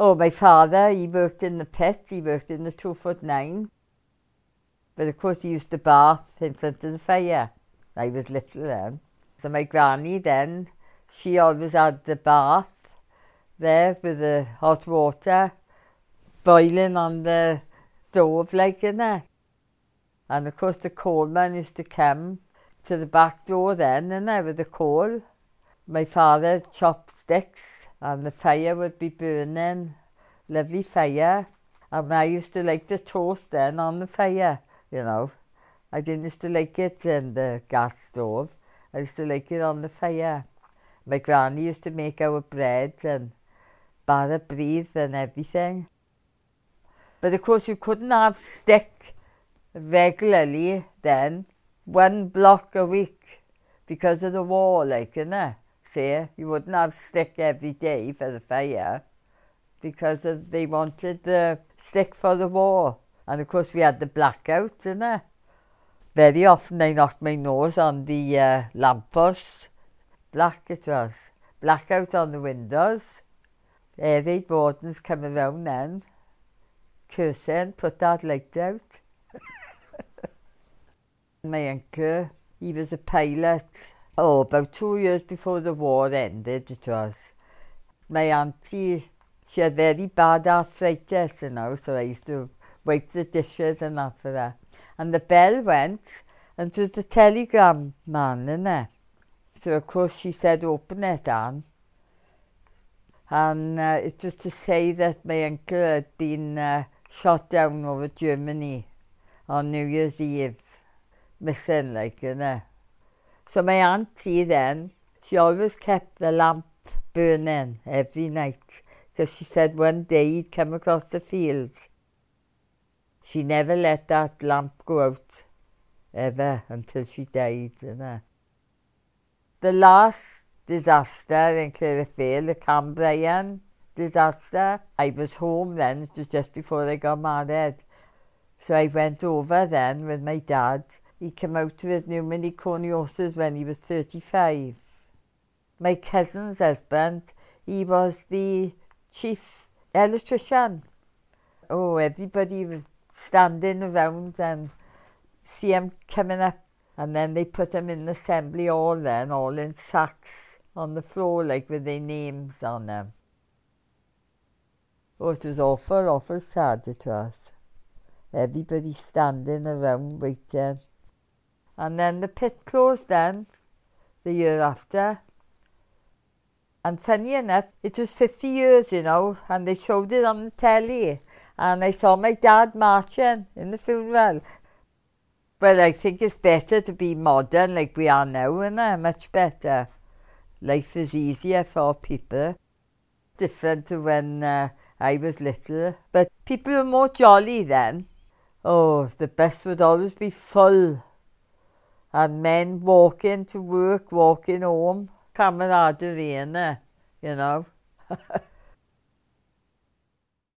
Oh, my father, he worked in the pit, he worked in the 2'9". But of course he used to bath in front of the fire. I was little then. So my granny then, she always had the bath there with the hot water boiling on the stove like in there. And of course the coalman used to come to the back door then, innit, with the coal. My father chopped sticks and the fire would be burning, lovely fire. And I used to like the toast then on the fire, you know. I didn't used to like it in the gas stove. I used to like it on the fire. My granny used to make our bread and bar a breathe and everything. But of course you couldn't have stick regularly then, 1 block a week because of the war, like, innit? See, you wouldn't have stick every day for the fire because they wanted the stick for the war. And of course we had the blackout, innit? Very often I knocked my nose on the lamppost. Black it was. Blackout on the windows. Air raid wardens come around then, cursing, put that light out. My uncle, he was a pilot. Oh, about 2 years before the war ended it was. My auntie, she had very bad arthritis, you know, so I used to wipe the dishes and that for her. And the bell went, and it was the telegram man, innit? So of course she said, open it, Anne. And it was to say that my uncle had been shot down over Germany on New Year's Eve. Missing, like, innit? So my auntie then, she always kept the lamp burning every night because she said one day he'd come across the fields. She never let that lamp go out ever until she died, innit? The last disaster in Clearfield, the Cambrian disaster, I was home then, it was just before I got married. So I went over then with my dad. He came out with pneumoconiosis when he was 35. My cousin's husband, he was the chief electrician. Oh, everybody was standing around and see him coming up. And then they put him in the assembly hall then, all in sacks on the floor, like with their names on them. Oh, it was awful, awful sad it was. Everybody standing around waiting. And then the pit closed then, the year after. And funny enough, it was 50 years, you know, and they showed it on the telly. And I saw my dad marching in the funeral. But I think it's better to be modern like we are now, innit? Much better. Life is easier for people. Different to when I was little. But people were more jolly then. Oh, the bus would always be full. And men walking to work, walking home. Camaraderie, innit? You know?